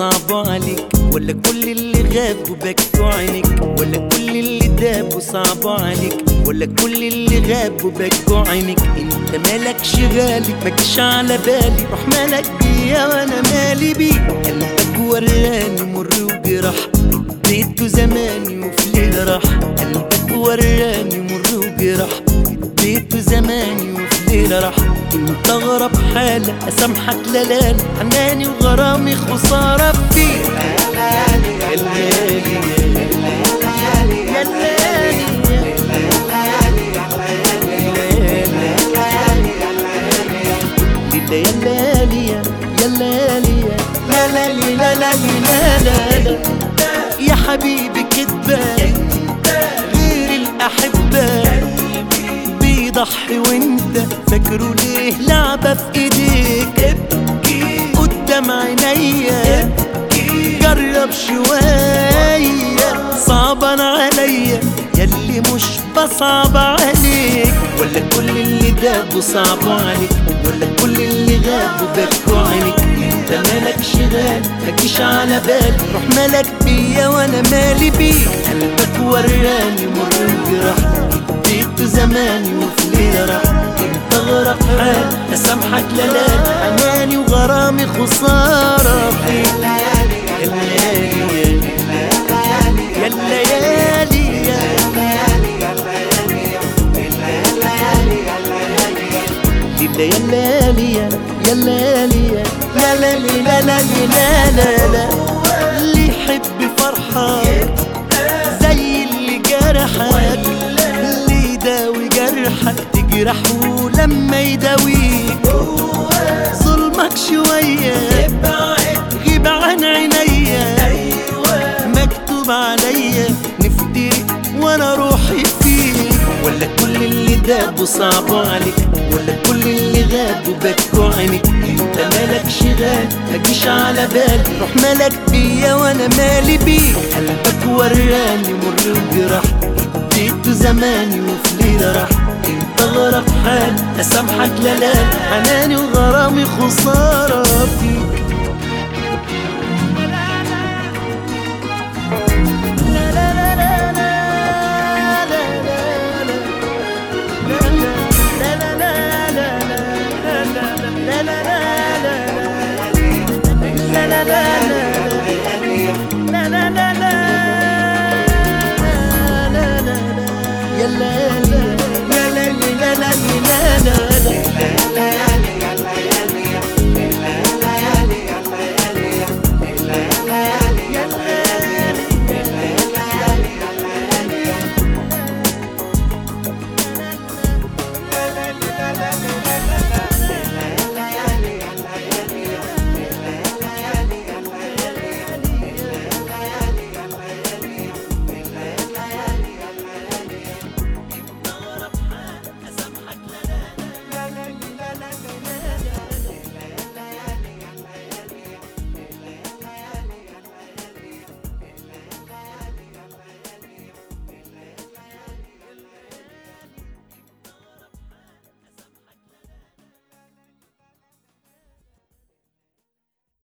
صعبوا عليك، ولا كل اللي غابوا بكوا عينيك، ولا كل اللي دابوا صعبوا عليك، ولا كل اللي غابوا بكوا عينيك. انت مالكش غالي ماجيش على بالي، روح مالك بيا وانا مالي بيك. قلبك وراني مر وجراح، اديته زماني وفي ليلة راح. قلبك وراني مر وجراح، اديته زماني وفي ليلة راح. انت اغرب حالة اسامحك لا حناني وغرامي خسارة فيك. يا الليالي يا الليالي يا الليالي يا الليالي لا لا لا لا لا لا يا حبيبي كدبان غير الأحبة بيضحي وانت فاكره ليه لعبة في ايديك. قدام عينيا جرب شوية صعبان عليا ياللي مش بصعب عليك، ولا كل اللي دابوا صعبوا عليك، ولا كل اللي غابوا بكوا عينيك. انت مالكش غالي ماجيش على بالي، روح مالك بيا وانا مالي بيك. قلبك وراني مر وجراح، اديته زماني وفي ليلة راح. انت اغرب حال اسامحك لا حناني وغرامي خسارة فيك. يا الليالي يا الليالي يا الليالي يا الليالي لا لا لا لا لا لا لا. اللي يحب فرحك زي اللي جرحك، اللي يداوي جرحك تجرحه لما يداويك. ظلمك شوية غيب عن عينيا، مكتوب عليا نفترق وانا روحي فيك. ولا كل اللي دابوا صعبوا عليك، ولا كل اللي غابوا بكوا عينيك. انت مالكش غالي ماجيش على بالي، روح مالك بيا وانا مالي بيك. قلبك وراني مر وجراح، اديته زماني وفي ليلة راح. انت اغرب حال اسامحك لا حناني وغرامي خسارة فيك.